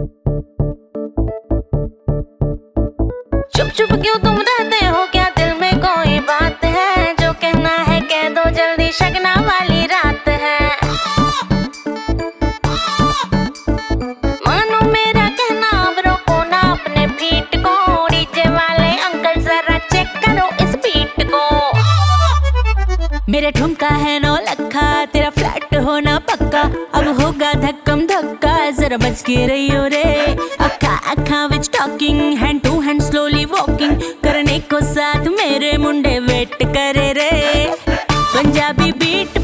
चुप चुप क्यों तुम रहते हो, क्या दिल में कोई बात है? जो कहना है कह दो जल्दी, शगना वाली रात है। मानो मेरा कहना, अब रोको ना अपने फीट को। डीजे वाले अंकल जरा चेक करो इस बीट को। मेरा ठुमका है 9 लखा, तेरा फ्लैट होना पक्का। अब होगा धक्कम धक्का, जरा बच के रहियो रे। अखा अखा विच talking, hand to hand slowly walking. करने को साथ मेरे मुंडे वेट करे रे। पंजाबी बीट